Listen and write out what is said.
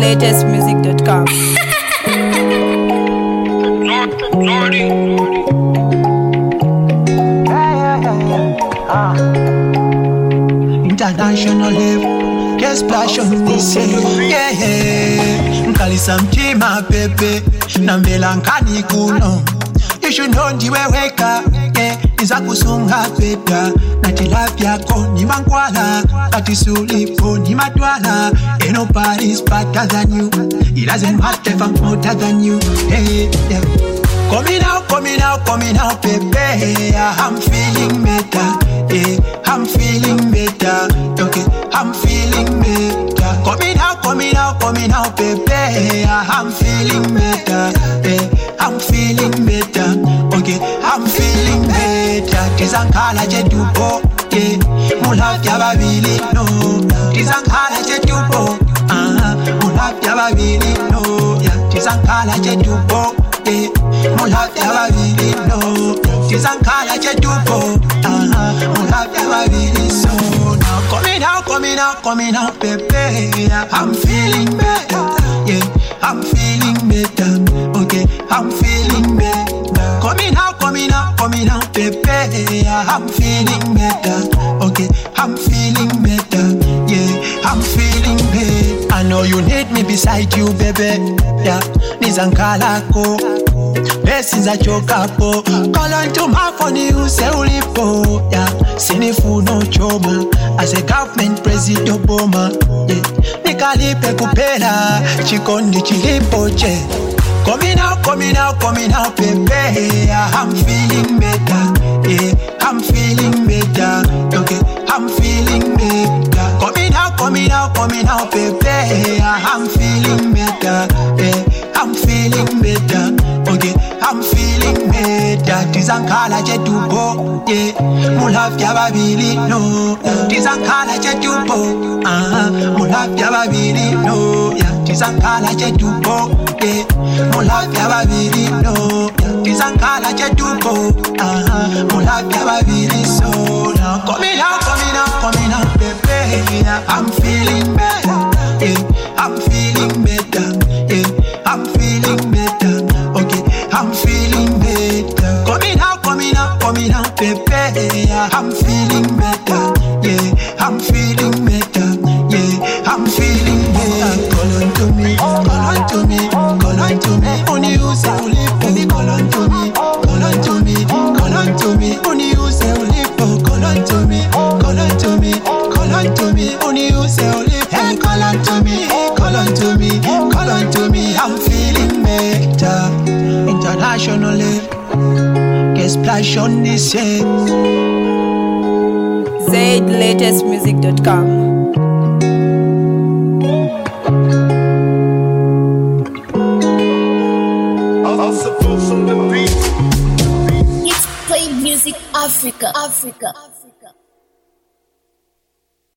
ZLatestmusic.com. International level, get splash on this yeah. Nkalisa mtima pepe, na mbelankani kuno. You should know ndiwe weka, yeah. Niza kusunga peta, na tilapia ko ni mankwala. Kati sulipo ni matwala. Ain't nobody's better than you. It doesn't matter if I'm older than you, hey, yeah. Coming out, baby. I'm feeling better, yeah. I'm feeling better, okay. I'm feeling better. Coming out, baby. I'm feeling better, yeah. I'm feeling better, okay. I'm feeling better. Tizankala chetupo, yeah. Mulafya babili, no. Tizankala chetupo, mulafya babili, no. Yeah. Tizankala chetupo, yeah. Mulafya babili, no. Tizankala chetupo, mulafya babili, so now coming out, baby. I'm feeling better, yeah. I'm feeling better, okay. I'm feeling better. Coming out, baby. I'm feeling better, okay. I'm feeling better, yeah. I'm feeling better. I know you need me beside you, baby, yeah. Nizankalako, blessings chokapo. Call on to my phone, you say ulipo, yeah. Sinifu no choma, as a government president Obama, yeah. Nikalipe kupela, chikondi chilipo che. Coming out, baby. I'm feeling better, yeah. I'm feeling better, okay. I'm feeling better. Coming out, baby. I'm feeling better, yeah. I'm feeling better, okay. I'm feeling better. Tizankala chetupo, yeah. Mulafya babili, no. Tizankala chetupo, mulafya babili, no. Yeah. Tizankala chetupo, yeah. Mulafya babili, no. Tizankala chetupo, mulafya babili, so now coming out, baby. I'm feeling better, yeah. I'm feeling better, yeah. I'm feeling better, okay. I'm feeling better. Coming out, baby. I'm feeling better, yeah. I'm feeling better, yeah. I'm feeling better. Call on to me. Only you say live, baby. Call on to me. Only you say live, call on to me. Only you say live, hey, call on to me. I'm feeling better. Internationally, get splash on this, yeah. ZLatestmusic.com. It's Play Music Africa.